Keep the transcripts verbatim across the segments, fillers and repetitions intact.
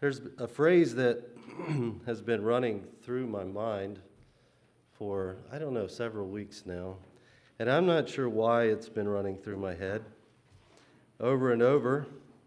There's a phrase that has been running through my mind for, I don't know, several weeks now. And I'm not sure why it's been running through my head. Over and over,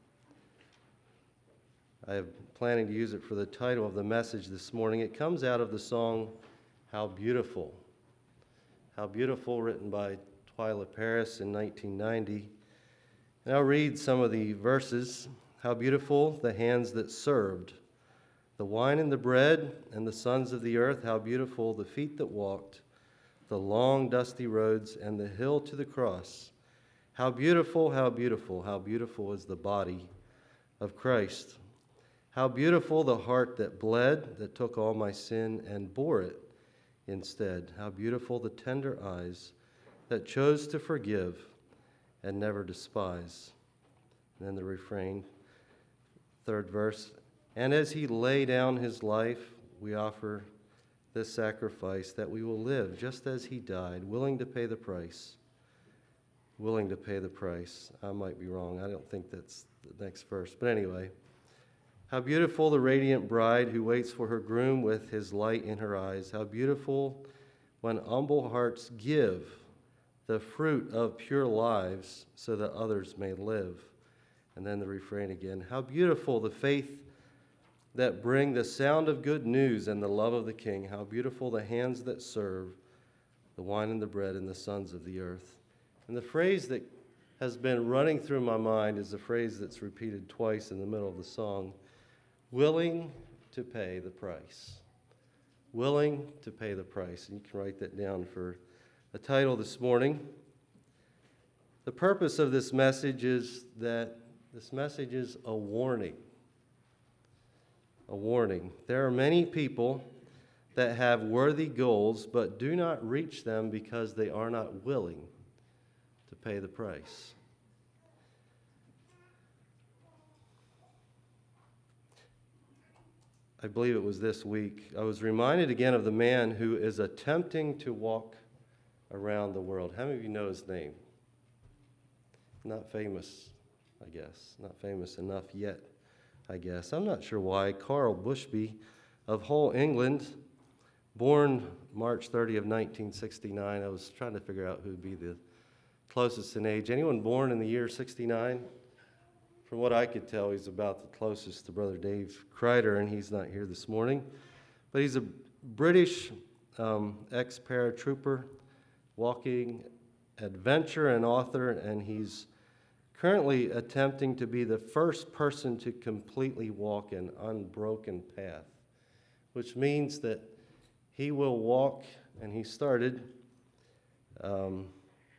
I am planning to use it for the title of the message this morning. It comes out of the song, How Beautiful. How Beautiful, written by Twila Paris in nineteen ninety. And I'll read some of the verses. How beautiful the hands that served, the wine and the bread and the sons of the earth. How beautiful the feet that walked, the long dusty roads and the hill to the cross. How beautiful, how beautiful, how beautiful is the body of Christ. How beautiful the heart that bled, that took all my sin and bore it instead. How beautiful the tender eyes that chose to forgive and never despise. And then the refrain, third verse. And as he lay down his life, we offer this sacrifice that we will live just as he died, willing to pay the price. Willing to pay the price. I might be wrong. I don't think that's the next verse. But anyway, how beautiful the radiant bride who waits for her groom with his light in her eyes. How beautiful when humble hearts give the fruit of pure lives so that others may live. And then the refrain again. How beautiful the faith that bring the sound of good news and the love of the King. How beautiful the hands that serve, the wine and the bread and the sons of the earth. And the phrase that has been running through my mind is a phrase that's repeated twice in the middle of the song. Willing to pay the price. Willing to pay the price. And you can write that down for a title this morning. The purpose of this message is that this message is a warning. A warning. There are many people that have worthy goals but do not reach them because they are not willing to pay the price. I believe it was this week, I was reminded again of the man who is attempting to walk around the world. How many of you know his name? Not famous, I guess. Not famous enough yet, I guess. I'm not sure why. Carl Bushby of Hull, England, born March thirtieth of nineteen sixty-nine. I was trying to figure out who would be the closest in age. Anyone born in the year sixty-nine? From what I could tell, he's about the closest to Brother Dave Kreider, and he's not here this morning. But he's a British um, ex-paratrooper, walking adventure and author, and he's currently attempting to be the first person to completely walk an unbroken path, which means that he will walk, and he started, um,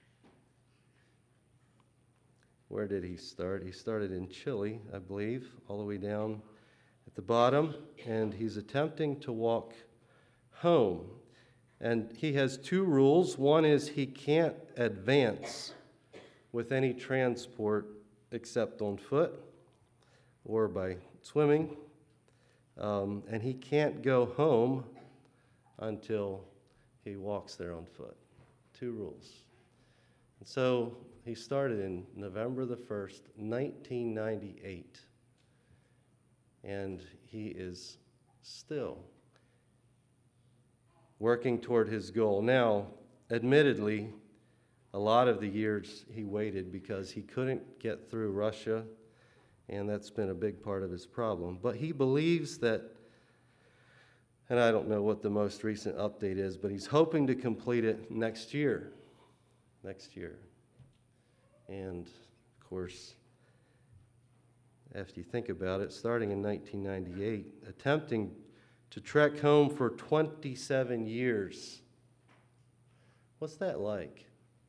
where did he start? He started in Chile, I believe, all the way down at the bottom, and he's attempting to walk home. And he has two rules. One is he can't advance with any transport except on foot or by swimming. Um, and he can't go home until he walks there on foot. Two rules. And so he started in November the first, nineteen ninety-eight. And he is still working toward his goal. Now, admittedly, a lot of the years he waited because he couldn't get through Russia, and that's been a big part of his problem. But he believes that, and I don't know what the most recent update is, but he's hoping to complete it next year. Next year. And, of course, after you think about it, starting in nineteen ninety-eight, attempting to trek home for twenty-seven years. What's that like?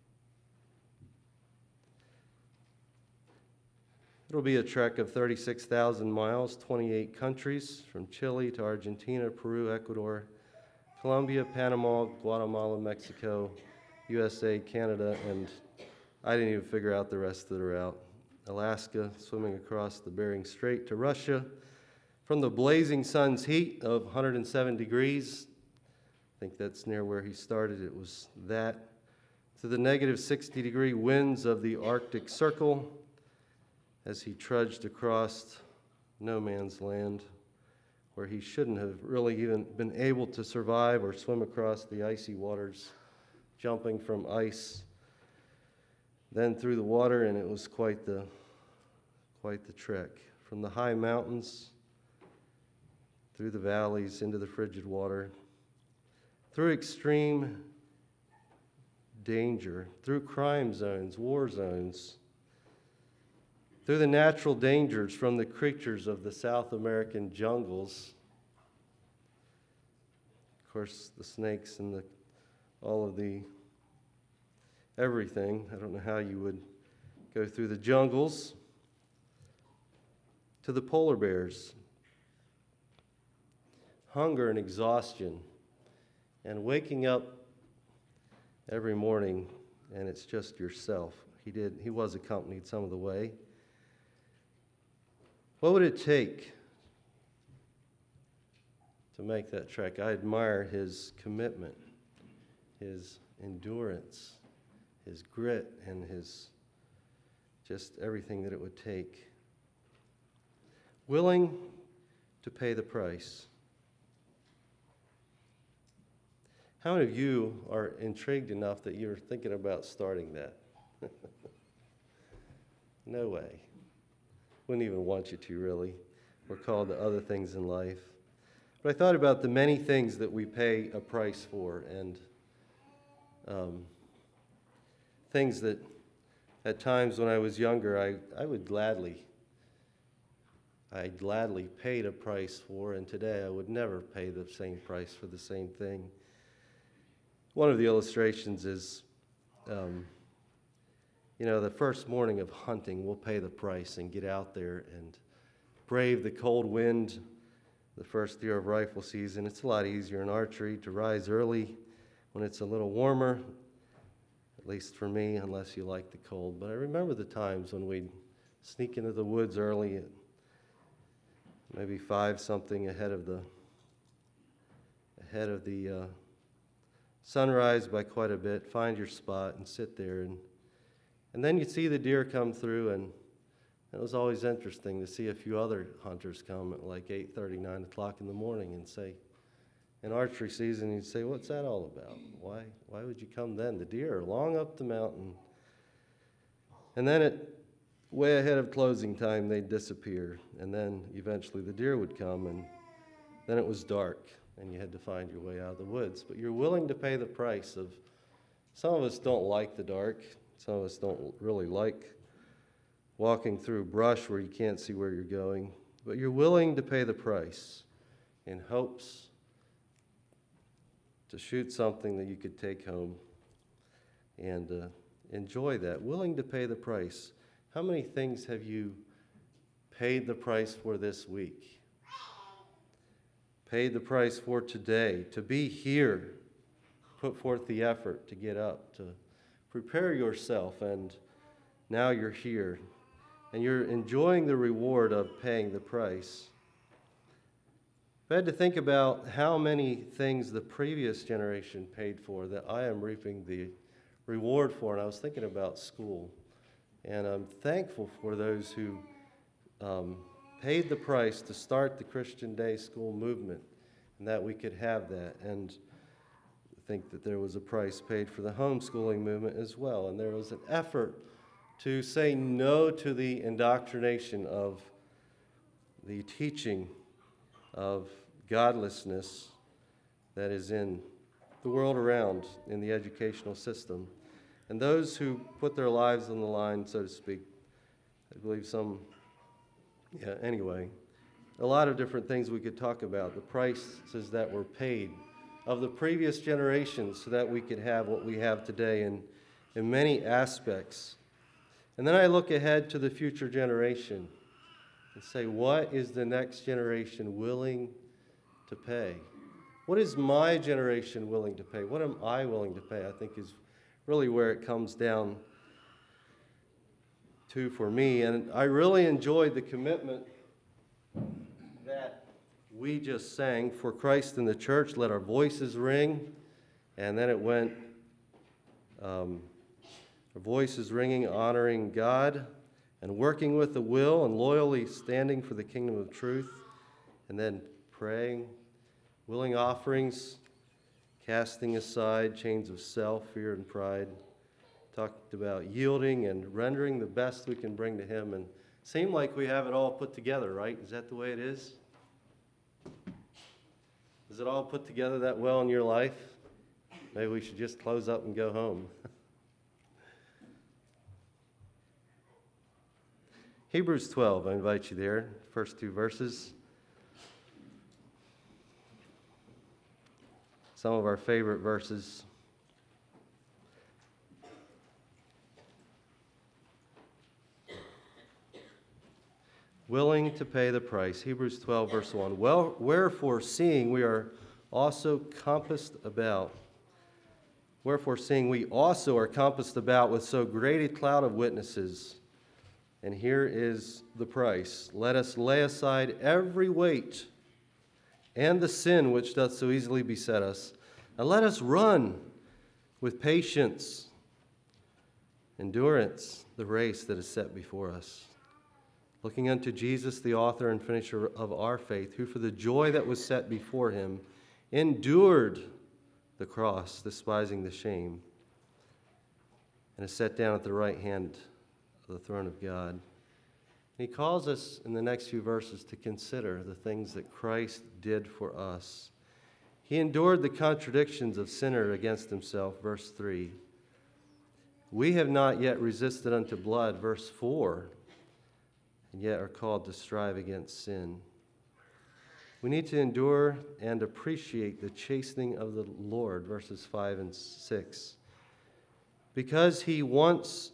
It'll be a trek of thirty-six thousand miles, twenty-eight countries, from Chile to Argentina, Peru, Ecuador, Colombia, Panama, Guatemala, Mexico, U S A, Canada, and I didn't even figure out the rest of the route. Alaska, swimming across the Bering Strait to Russia. From the blazing sun's heat of one hundred seven degrees, I think that's near where he started, it was that, to the negative sixty degree winds of the Arctic Circle as he trudged across no man's land where he shouldn't have really even been able to survive or swim across the icy waters, jumping from ice, then through the water, and it was quite the, quite the trek. From the high mountains, through the valleys, into the frigid water, through extreme danger, through crime zones, war zones, through the natural dangers from the creatures of the South American jungles. Of course, the snakes and the, all of the everything. I don't know how you would go through the jungles, to the polar bears, hunger and exhaustion, and waking up every morning and it's just yourself. He did. He was accompanied some of the way. What would it take to make that trek? I admire his commitment, his endurance, his grit, and his just everything that it would take. Willing to pay the price. How many of you are intrigued enough that you're thinking about starting that? No way. Wouldn't even want you to, really. We're called to other things in life. But I thought about the many things that we pay a price for, and um, things that at times when I was younger, I, I would gladly, I gladly paid a price for, and today I would never pay the same price for the same thing. One of the illustrations is, um, you know, the first morning of hunting, we'll pay the price and get out there and brave the cold wind the first year of rifle season. It's a lot easier in archery to rise early when it's a little warmer, at least for me, unless you like the cold. But I remember the times when we'd sneak into the woods early at maybe five something ahead of the ahead of the uh, sunrise by quite a bit, find your spot and sit there, and and then you'd see the deer come through, and it was always interesting to see a few other hunters come at like eight thirty, nine o'clock in the morning and say, in archery season, you'd say, what's that all about? Why why would you come then? The deer are long up the mountain. And then at way ahead of closing time, they'd disappear, and then eventually the deer would come, and then it was dark, and you had to find your way out of the woods. But you're willing to pay the price of, some of us don't like the dark. Some of us don't really like walking through brush where you can't see where you're going. But you're willing to pay the price in hopes to shoot something that you could take home and uh, enjoy that. Willing to pay the price. How many things have you paid the price for this week? Paid the price for today, to be here, put forth the effort to get up, to prepare yourself, and now you're here, and you're enjoying the reward of paying the price. I had to think about how many things the previous generation paid for that I am reaping the reward for, and I was thinking about school, and I'm thankful for those who um, paid the price to start the Christian Day School movement, and that we could have that. And I think that there was a price paid for the homeschooling movement as well, and there was an effort to say no to the indoctrination of the teaching of godlessness that is in the world around in the educational system. And those who put their lives on the line, so to speak, I believe some, yeah, anyway, a lot of different things we could talk about, the prices that were paid of the previous generations so that we could have what we have today in, in many aspects. And then I look ahead to the future generation and say, what is the next generation willing to pay? What is my generation willing to pay? What am I willing to pay? I think is really where it comes down to for me. And I really enjoyed the commitment that we just sang, for Christ in the church, let our voices ring. And then it went, um, our voices ringing, honoring God, and working with the will and loyally standing for the kingdom of truth. And then praying, willing offerings, casting aside chains of self, fear, and pride. Talked about yielding and rendering the best we can bring to Him, and seem like we have it all put together, right? Is that the way it is? Is it all put together that well in your life? Maybe we should just close up and go home. Hebrews twelve, I invite you there, first two verses. Some of our favorite verses. Willing to pay the price. Hebrews twelve, verse one. Well, wherefore, seeing we are also compassed about, wherefore, seeing we also are compassed about with so great a cloud of witnesses, and here is the price. Let us lay aside every weight and the sin which doth so easily beset us, and let us run with patience, endurance, the race that is set before us. Looking unto Jesus, the author and finisher of our faith, who for the joy that was set before him endured the cross, despising the shame, and is set down at the right hand of the throne of God. And he calls us in the next few verses to consider the things that Christ did for us. He endured the contradictions of sinner against himself, verse three. We have not yet resisted unto blood, verse four, and yet are called to strive against sin. We need to endure and appreciate the chastening of the Lord, verses five and six, because he wants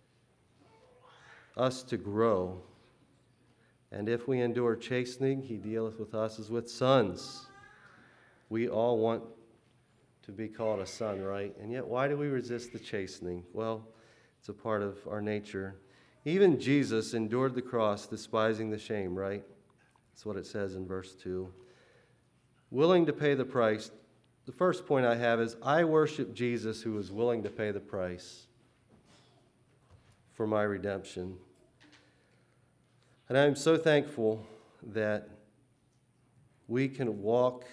us to grow. And if we endure chastening, he dealeth with us as with sons. We all want to be called a son, right? And yet, why do we resist the chastening? Well, it's a part of our nature. Even Jesus endured the cross, despising the shame, right? That's what it says in verse two. Willing to pay the price. The first point I have is I worship Jesus, who was willing to pay the price for my redemption. And I am so thankful that we can walk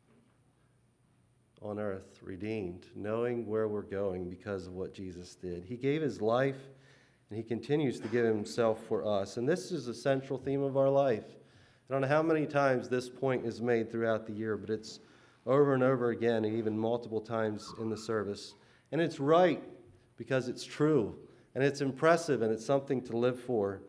on earth redeemed, knowing where we're going because of what Jesus did. He gave his life, and he continues to give himself for us. And this is a central theme of our life. I don't know how many times this point is made throughout the year, but it's over and over again, and even multiple times in the service. And it's right because it's true, and it's impressive, and it's something to live for.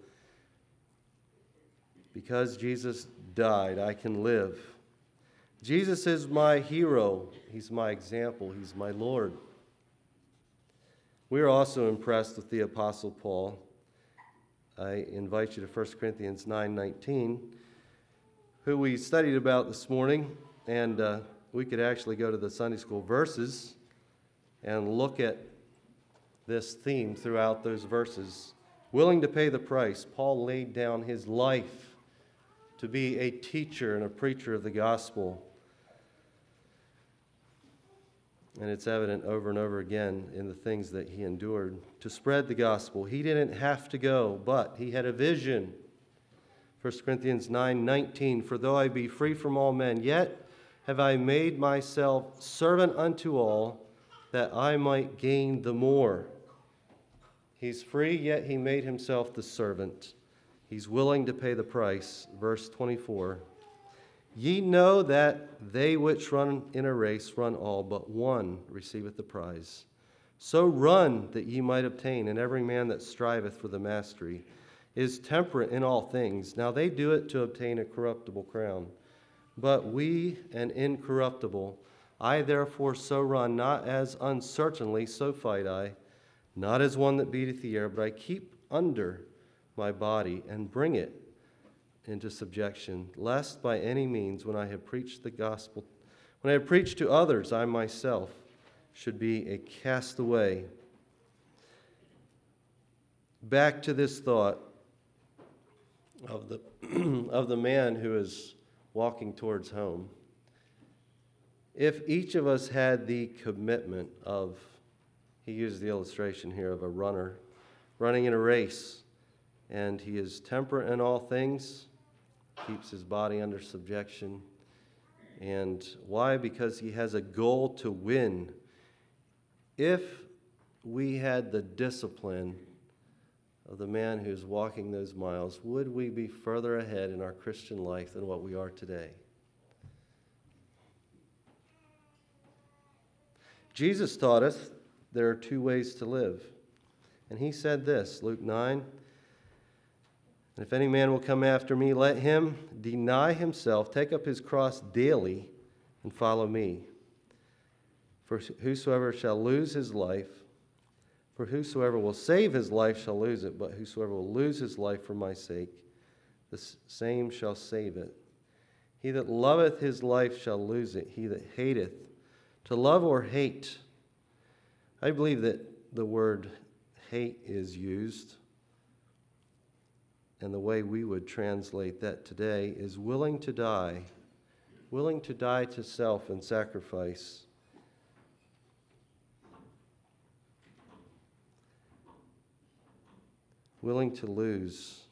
Because Jesus died, I can live. Jesus is my hero. He's my example. He's my Lord. We are also impressed with the Apostle Paul. I invite you to First Corinthians nine nineteen, who we studied about this morning, and uh, we could actually go to the Sunday school verses and look at this theme throughout those verses. Willing to pay the price, Paul laid down his life to be a teacher and a preacher of the gospel. And it's evident over and over again in the things that he endured to spread the gospel. He didn't have to go, but he had a vision. First Corinthians nine nineteen, for though I be free from all men, yet have I made myself servant unto all, that I might gain the more. He's free, yet he made himself the servant. He's willing to pay the price. Verse twenty-four, ye know that they which run in a race run all, but one receiveth the prize. So run that ye might obtain, and every man that striveth for the mastery is temperate in all things. Now they do it to obtain a corruptible crown, but we an incorruptible. I therefore so run, not as uncertainly, so fight I, not as one that beateth the air, but I keep under my body and bring it into subjection, lest by any means when I have preached the gospel, when I have preached to others, I myself should be a castaway. Back to this thought of the of the man who is walking towards home. If each of us had the commitment of, he used the illustration here of a runner running in a race, and he is temperate in all things, keeps his body under subjection. And why? Because he has a goal to win. If we had the discipline of the man who's walking those miles, would we be further ahead in our Christian life than what we are today? Jesus taught us there are two ways to live. And he said this, Luke nine, "And if any man will come after me, let him deny himself, take up his cross daily, and follow me. For whosoever shall lose his life, for whosoever will save his life shall lose it, but whosoever will lose his life for my sake, the same shall save it. He that loveth his life shall lose it, he that hateth. To love or hate." I believe that the word hate is used, and the way we would translate that today is willing to die, willing to die to self and sacrifice. Willing to lose.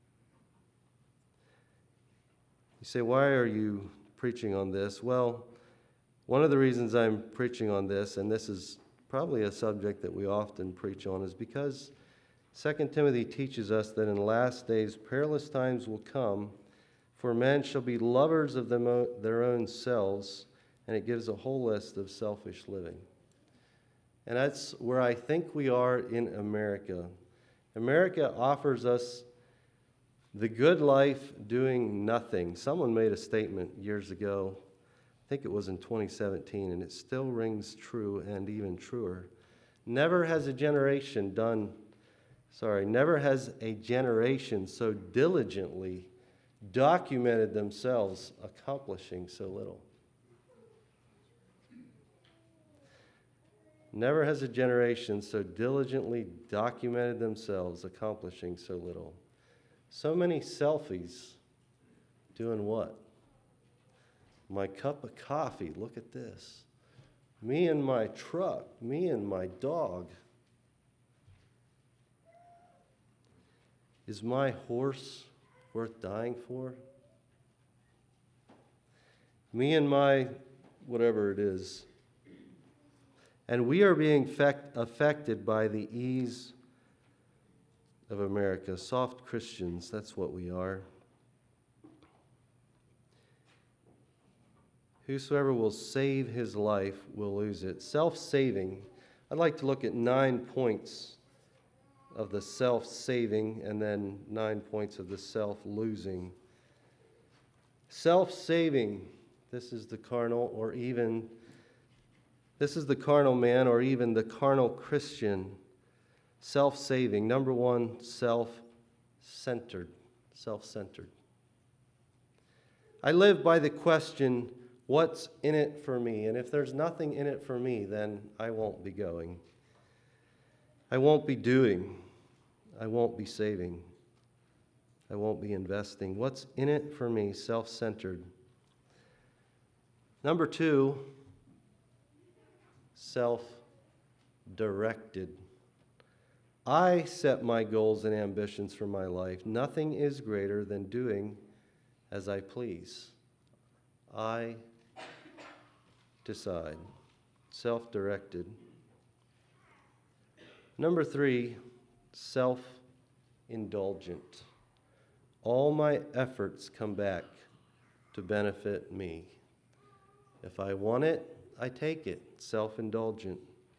You say, why are you preaching on this? Well, one of the reasons I'm preaching on this, and this is probably a subject that we often preach on, is because Second Timothy teaches us that in the last days perilous times will come, for men shall be lovers of them o- their own selves, and it gives a whole list of selfish living. And that's where I think we are in America. America offers us the good life doing nothing. Someone made a statement years ago, I think it was in twenty seventeen, and it still rings true and even truer. Never has a generation done, sorry, never has a generation so diligently documented themselves accomplishing so little. Never has a generation so diligently documented themselves accomplishing so little. So many selfies doing what? My cup of coffee, look at this. Me and my truck, me and my dog. Is my horse worth dying for? Me and my whatever it is. And we are being fact, affected by the ease of America. Soft Christians, that's what we are. Whosoever will save his life will lose it. Self-saving. I'd like to look at nine points of the self-saving and then nine points of the self-losing. Self-saving. This is the carnal or even This is the carnal man or even the carnal Christian. Self-saving. Number one, self-centered. Self-centered. I live by the question, what's in it for me? And if there's nothing in it for me, then I won't be going. I won't be doing. I won't be saving. I won't be investing. What's in it for me? Self-centered. Number two, self-directed. I set my goals and ambitions for my life. Nothing is greater than doing as I please. I decide. Self-directed. Number three, self-indulgent. All my efforts come back to benefit me. If I want it, I take it. Self-indulgent.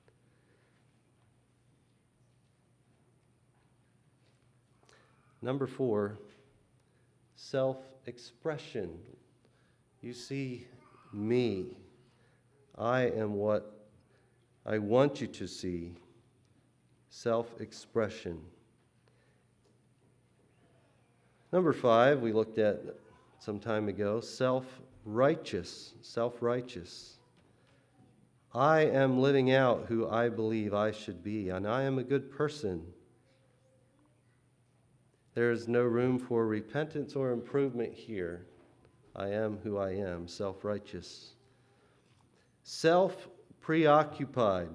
Number four, self-expression. You see me. I am what I want you to see. Self-expression. Number five, we looked at some time ago, self-righteous. Self-righteous. I am living out who I believe I should be, and I am a good person. There is no room for repentance or improvement here. I am who I am, self-righteous. Self-preoccupied.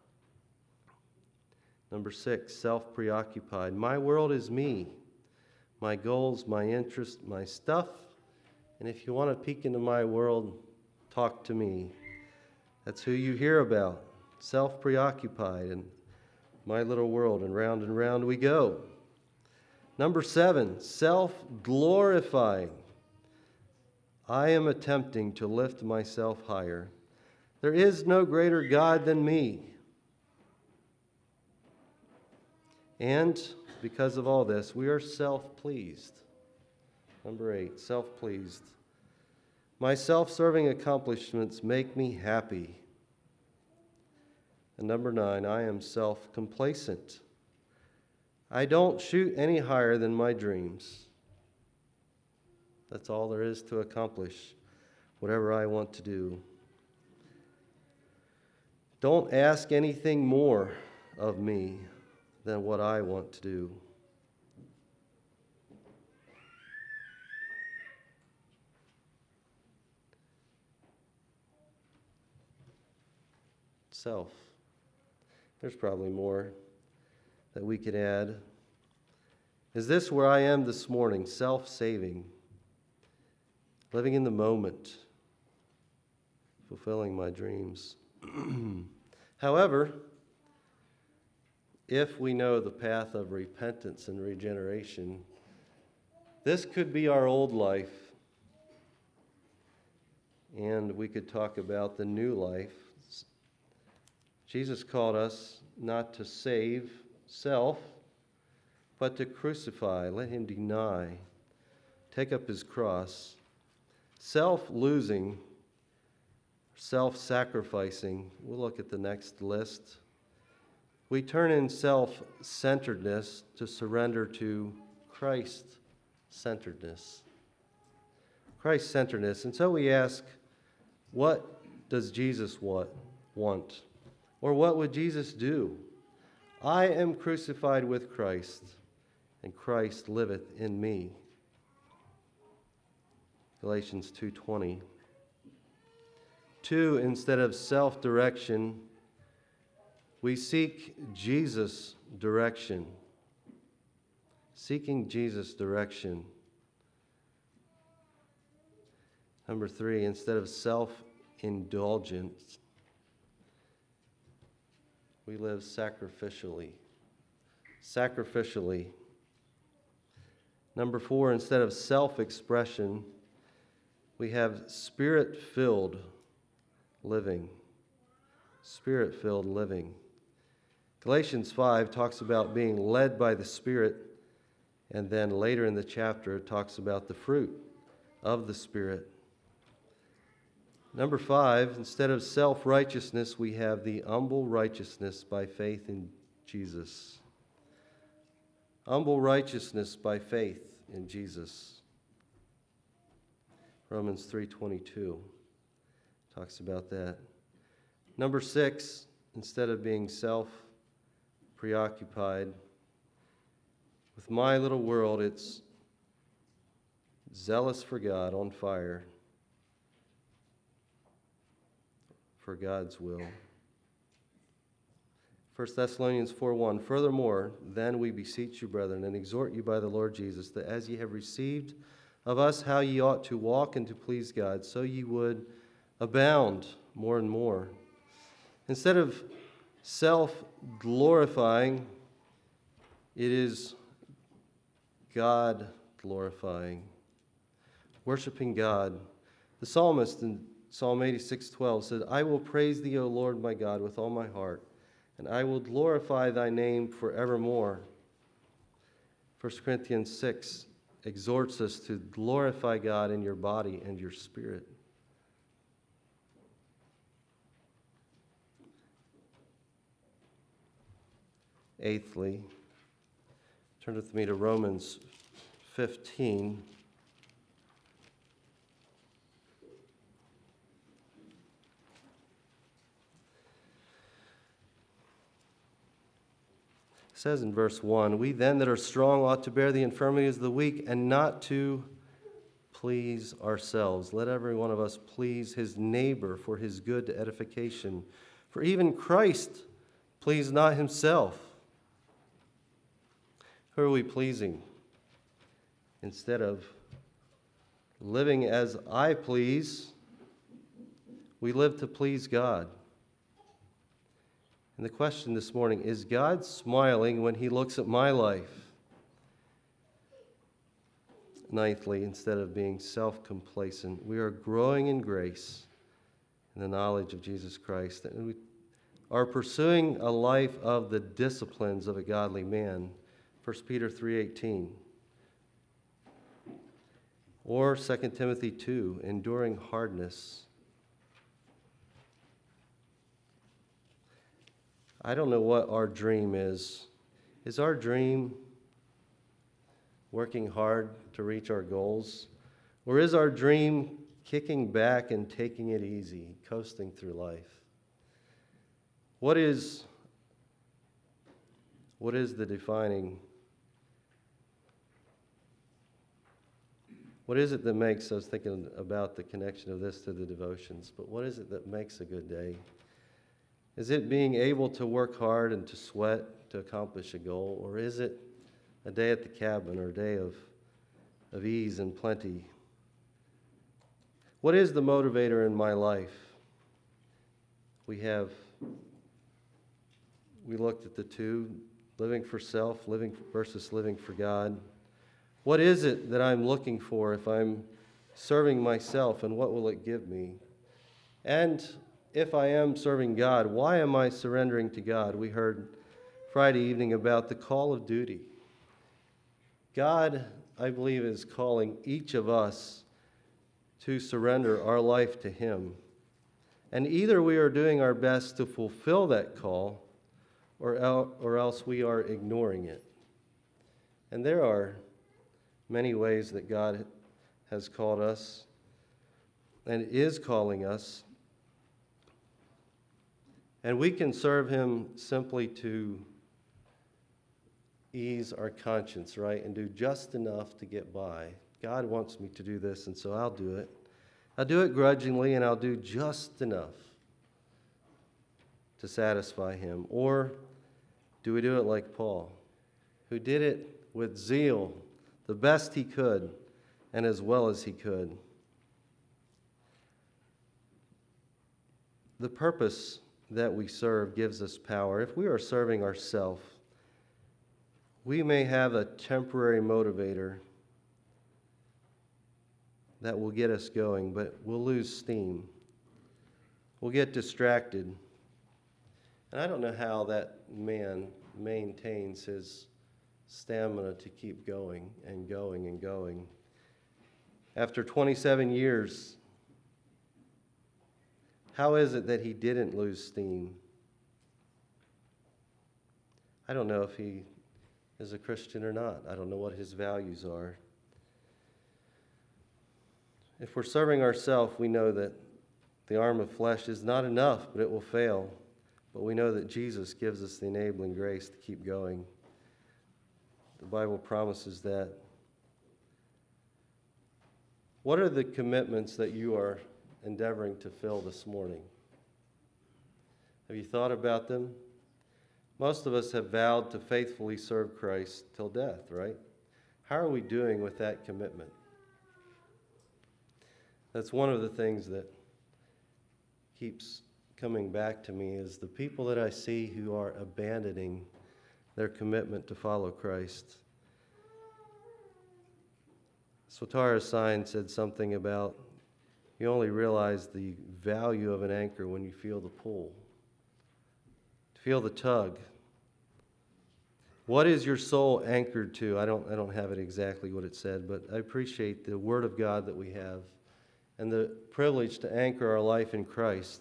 Number six, self-preoccupied. My world is me, my goals, my interests, my stuff. And if you want to peek into my world, talk to me. That's who you hear about, self-preoccupied in my little world, and round and round we go. Number seven, self-glorifying. I am attempting to lift myself higher. There is no greater God than me. And because of all this, we are self-pleased. Number eight, self-pleased. My self-serving accomplishments make me happy. And number nine, I am self-complacent. I don't shoot any higher than my dreams. That's all there is to accomplish whatever I want to do. Don't ask anything more of me than what I want to do. Self. There's probably more that we could add. Is this where I am this morning? Self-saving, living in the moment, fulfilling my dreams. However, if we know the path of repentance and regeneration, this could be our old life, and we could talk about the new life. Jesus called us not to save self, but to crucify, let him deny, take up his cross. Self-losing, self-sacrificing, we'll look at the next list. We turn in self-centeredness to surrender to Christ-centeredness. Christ-centeredness. And so we ask, what does Jesus want? want? Or what would Jesus do? I am crucified with Christ, and Christ liveth in me. Galatians two twenty. Two, instead of self-direction, we seek Jesus' direction. Seeking Jesus' direction. Number three, instead of self-indulgence, we live sacrificially. Sacrificially. Number four, instead of self-expression, we have spirit-filled living. Spirit-filled living. Galatians five talks about being led by the Spirit, and then later in the chapter it talks about the fruit of the Spirit. Number five, instead of self-righteousness, we have the humble righteousness by faith in Jesus. Humble righteousness by faith in Jesus. Romans three twenty-two talks about that. Number six, instead of being self-preoccupied with my little world, it's zealous for God, on fire for God's will. First Thessalonians four one, furthermore, then we beseech you, brethren, and exhort you by the Lord Jesus, that as ye have received of us how ye ought to walk and to please God, so ye would abound more and more. Instead of self-glorifying, it is God-glorifying, worshiping God. The psalmist in Psalm eighty-six twelve said, I will praise thee, O Lord my God, with all my heart, and I will glorify thy name forevermore. First Corinthians six exhorts us to glorify God in your body and your spirit. Eighthly, turn with me to Romans fifteen. It says in verse one, we then that are strong ought to bear the infirmities of the weak and not to please ourselves. Let every one of us please his neighbor for his good edification. For even Christ pleased not himself. Who are we pleasing? Instead of living as I please, We live to please God. And the question this morning, is God smiling when he looks at my life? Ninthly, instead of being self-complacent, we are growing in grace in the knowledge of Jesus Christ. And we are pursuing a life of the disciplines of a godly man. First Peter three eighteen. Or Second Timothy two, enduring hardness. I don't know what our dream is. Is our dream working hard to reach our goals? Or is our dream kicking back and taking it easy, coasting through life? What is, what is the defining, what is it that makes, I was thinking about the connection of this to the devotions, but what is it that makes a good day? Is it being able to work hard and to sweat to accomplish a goal? Or is it a day at the cabin or a day of, of ease and plenty? What is the motivator in my life? We have, we looked at the two, living for self, living versus living for God. What is it that I'm looking for if I'm serving myself, and what will it give me? And if I am serving God, why am I surrendering to God? We heard Friday evening about the call of duty. God, I believe, is calling each of us to surrender our life to Him. And either we are doing our best to fulfill that call, or, el- or else we are ignoring it. And there are many ways that God has called us and is calling us. And we can serve Him simply to ease our conscience, right? And do just enough to get by. God wants me to do this, and so I'll do it. I'll do it grudgingly, and I'll do just enough to satisfy Him. Or do we do it like Paul, who did it with zeal, the best he could, and as well as he could? The purpose that we serve gives us power. If we are serving ourselves, we may have a temporary motivator that will get us going, but we'll lose steam. We'll get distracted. And I don't know how that man maintains his stamina to keep going and going and going. After twenty-seven years, how is it that he didn't lose steam? I don't know if he is a Christian or not. I don't know what his values are. If we're serving ourselves, we know that the arm of flesh is not enough, but it will fail. But we know that Jesus gives us the enabling grace to keep going. The Bible promises that. What are the commitments that you are endeavoring to fill this morning? Have you thought about them? Most of us have vowed to faithfully serve Christ till death, right? How are we doing with that commitment? That's one of the things that keeps coming back to me, is the people that I see who are abandoning their commitment to follow Christ. Sotara Sign said something about you only realize the value of an anchor when you feel the pull, feel the tug. What is your soul anchored to? I don't, I don't have it exactly what it said, but I appreciate the Word of God that we have and the privilege to anchor our life in Christ.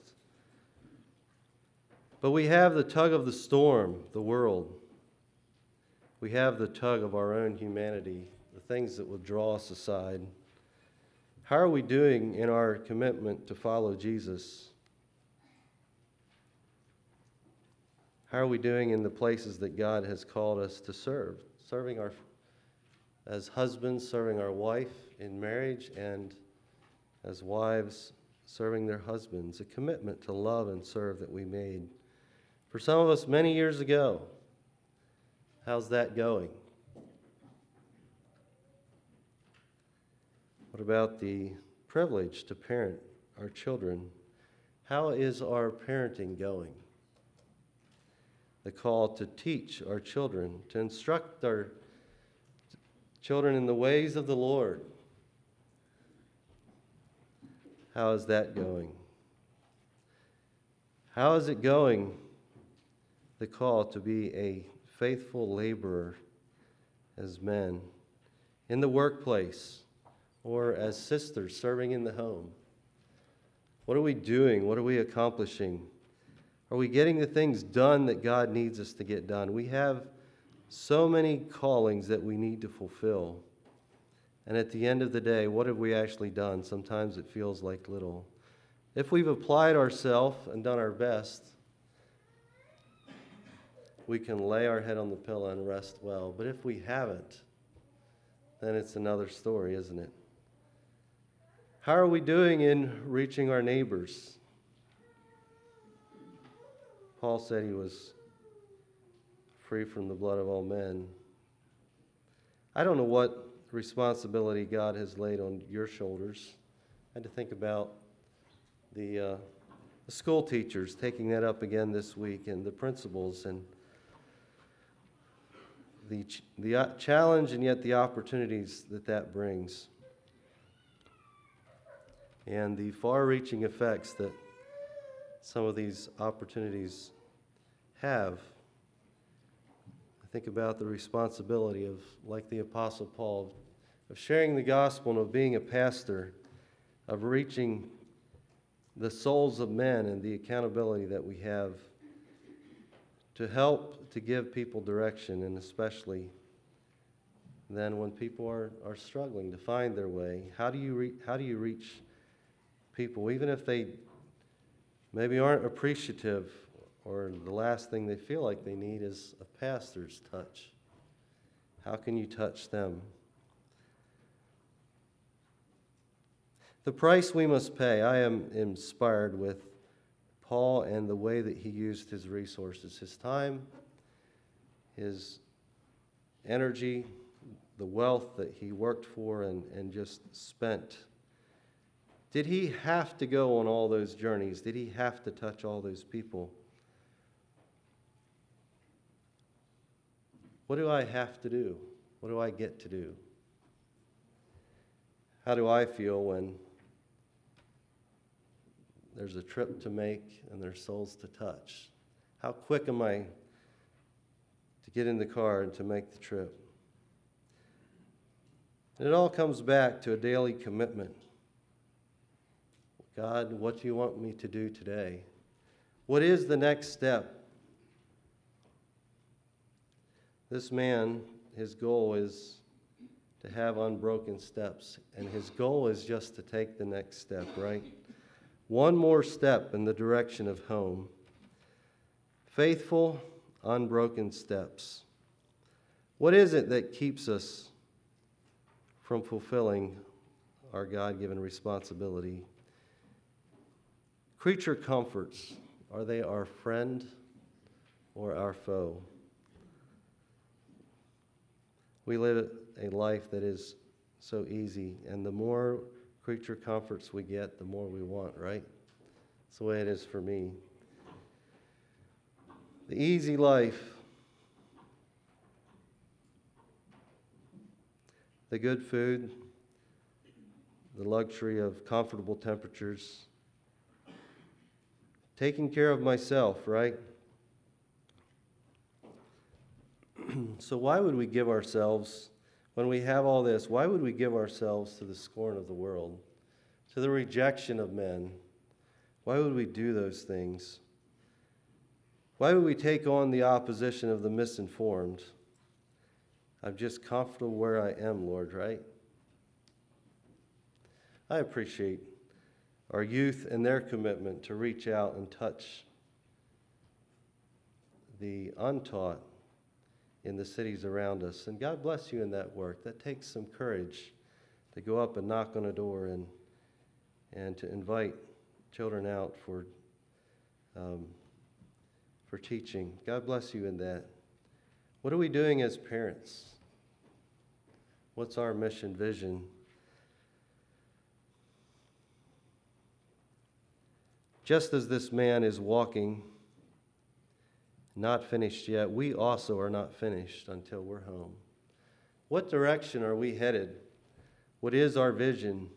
But we have the tug of the storm, the world. We have the tug of our own humanity, the things that will draw us aside. How are we doing in our commitment to follow Jesus? How are we doing in the places that God has called us to serve? Serving our, as husbands, serving our wife in marriage, and as wives, serving their husbands. A commitment to love and serve that we made for some of us many years ago. How's that going? What about the privilege to parent our children How is our parenting going? The call to teach our children, to instruct our children in the ways of the Lord. How is that going? How is it going, the call to be a faithful laborer as men in the workplace or as sisters serving in the home? What are we doing? What are we accomplishing? Are we getting the things done that God needs us to get done? We have so many callings that we need to fulfill. And at the end of the day, what have we actually done? Sometimes it feels like little. If we've applied ourselves and done our best, we can lay our head on the pillow and rest well. But if we haven't, then it's another story, isn't it? How are we doing in reaching our neighbors? Paul said he was free from the blood of all men. I don't know what responsibility God has laid on your shoulders. I had to think about the, uh, the school teachers taking that up again this week, and the principals, and the ch- the uh, challenge and yet the opportunities that that brings, and the far-reaching effects that some of these opportunities have. I think about the responsibility of, like the Apostle Paul, of sharing the gospel and of being a pastor, of reaching the souls of men, and the accountability that we have to help to give people direction, and especially then when people are, are struggling to find their way. How do you re- how do you reach people, even if they maybe aren't appreciative, or the last thing they feel like they need is a pastor's touch? How can you touch them? The price we must pay. I am inspired with Paul and the way that he used his resources, his time, his energy, the wealth that he worked for and, and just spent. Did he have to go on all those journeys? Did he have to touch all those people? What do I have to do? What do I get to do? How do I feel when there's a trip to make and there's souls to touch? How quick am I to get in the car and to make the trip? And it all comes back to a daily commitment. God, what do you want me to do today? What is the next step? This man, his goal is to have unbroken steps, and his goal is just to take the next step, right? One more step in the direction of home. Faithful, unbroken steps. What is it that keeps us from fulfilling our God-given responsibility? Creature comforts, are they our friend or our foe? We live a life that is so easy, and the more creature comforts we get, the more we want, right? That's the way it is for me. The easy life, the good food, the luxury of comfortable temperatures, taking care of myself, right? So why would we give ourselves, when we have all this, why would we give ourselves to the scorn of the world, to the rejection of men? Why would we do those things? Why would we take on the opposition of the misinformed? I'm just comfortable where I am, Lord, right? I appreciate our youth and their commitment to reach out and touch the untaught in the cities around us. And God bless you in that work. That takes some courage to go up and knock on a door and and to invite children out for um, for teaching. God bless you in that. What are we doing as parents? What's our mission, vision? Just as this man is walking, not finished yet, we also are not finished until we're home. What direction are we headed? What is our vision?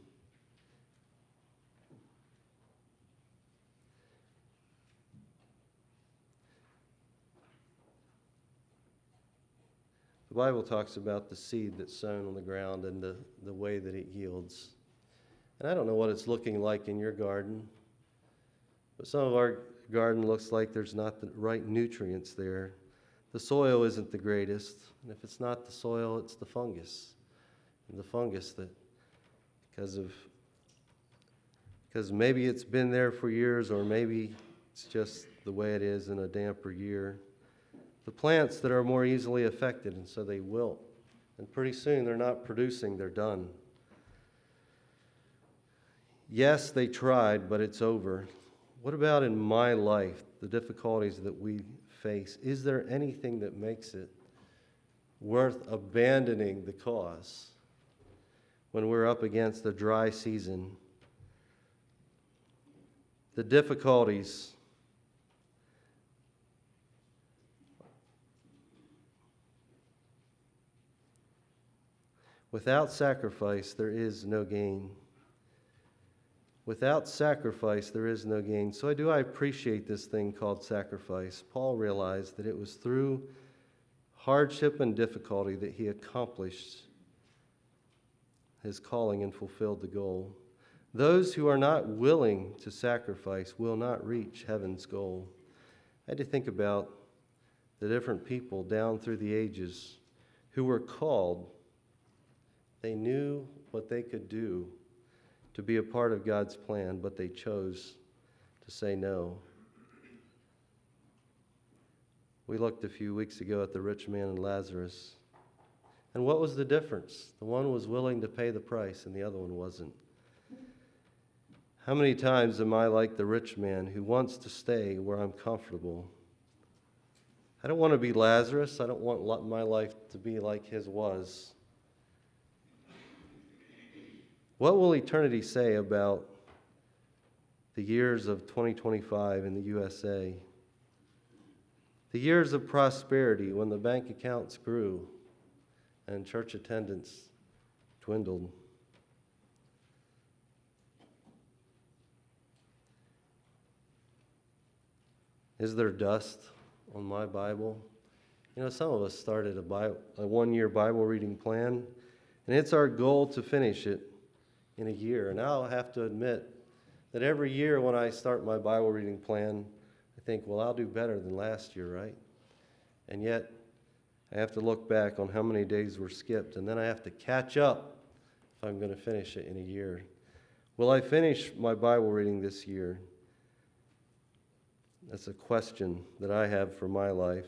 The Bible talks about the seed that's sown on the ground and the, the way that it yields. And I don't know what it's looking like in your garden, but some of our garden looks like there's not the right nutrients there. The soil isn't the greatest, and if it's not the soil, it's the fungus. And the fungus that, because of, because maybe it's been there for years, or maybe it's just the way it is in a damper year. The plants that are more easily affected, and so they wilt. And pretty soon they're not producing, they're done. Yes, they tried, but it's over. What about in my life, the difficulties that we face? Is there anything that makes it worth abandoning the cause when we're up against a dry season? The difficulties without sacrifice, there is no gain. Without sacrifice, there is no gain. So I do, I appreciate this thing called sacrifice. Paul realized that it was through hardship and difficulty that he accomplished his calling and fulfilled the goal. Those who are not willing to sacrifice will not reach heaven's goal. I had to think about the different people down through the ages who were called. They knew what they could do to be a part of God's plan, but they chose to say no. We looked a few weeks ago at the rich man and Lazarus. And what was the difference? The one was willing to pay the price, and the other one wasn't. How many times am I like the rich man who wants to stay where I'm comfortable? I don't want to be Lazarus. I don't want my life to be like his was. What will eternity say about the years of twenty twenty-five in the U S A? The years of prosperity when the bank accounts grew and church attendance dwindled. Is there dust on my Bible? You know, some of us started a, Bible, a one-year Bible reading plan, and it's our goal to finish it in a year. And I'll have to admit that every year when I start my Bible reading plan, I think, well, I'll do better than last year, right? And yet, I have to look back on how many days were skipped, and then I have to catch up if I'm going to finish it in a year. Will I finish my Bible reading this year? That's a question that I have for my life.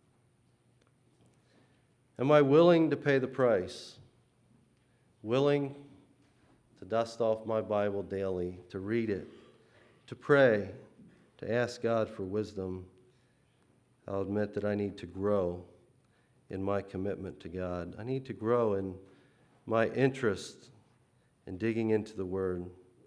Am I willing to pay the price? Willing to dust off my Bible daily, to read it, to pray, to ask God for wisdom? I'll admit that I need to grow in my commitment to God. I need to grow in my interest in digging into the Word.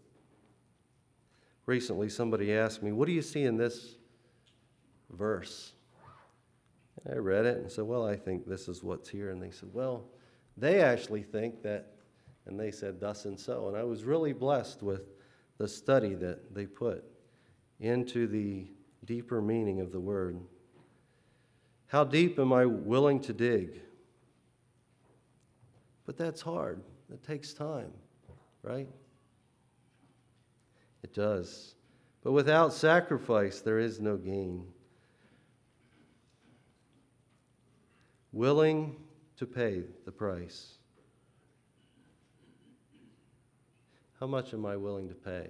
Recently, somebody asked me, what do you see in this verse? And I read it and said, well, I think this is what's here. And they said, well, they actually think that, and they said thus and so. And I was really blessed with the study that they put into the deeper meaning of the word. How deep am I willing to dig? But that's hard. It takes time, right? It does. But without sacrifice, there is no gain. Willing to pay the price. How much am I willing to pay?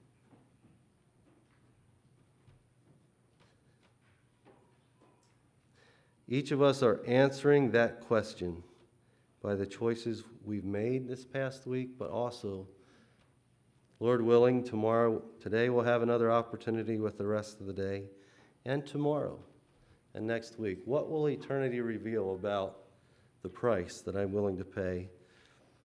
Each of us are answering that question by the choices we've made this past week, but also, Lord willing, tomorrow, today we'll have another opportunity with the rest of the day, and tomorrow and next week. What will eternity reveal about the price that I'm willing to pay?